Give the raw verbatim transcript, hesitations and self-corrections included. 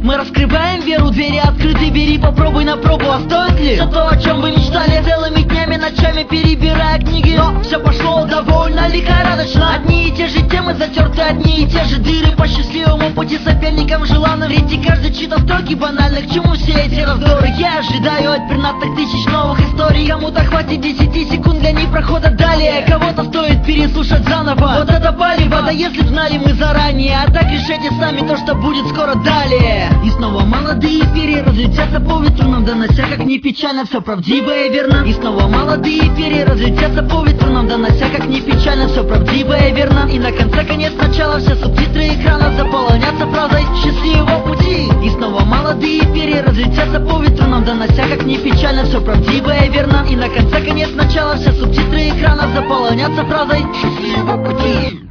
Мы раскрываем веру, двери открыты, бери, попробуй на пробу. А стоит ли все то, о чем вы мечтали, целыми днями, ночами перебирая книги? Но все пошло довольно лихорадочно. Одни и те же темы затерты, одни и те же дыры по счастливому пути соперникам желанным. Третий каждый чьи-то строки банально, к чему все эти раздоры? Я ожидаю от пернатых тысяч новых историй. Кому-то хватит десяти секунд для них прохода далее, кого-то стоит переслушать заново. Вот это палево, да если б знали мы заранее. А так решайте сами то, что будет скоро далее. И снова молодые перья разлетятся по ветру, нам донося, как ни печально, все правдиво и верно. И снова молодые перья разлетятся по ветру, нам донося, как ни печально, все правдиво и верно. И на конце конец начала, все субтитры экрана заполонятся фразой счастливого пути. И снова молодые перья разлетятся по ветру, нам донося, как ни печально, все правдиво и верно. И на конце конец начала, все субтитры экрана заполонятся фразой счастливого пути.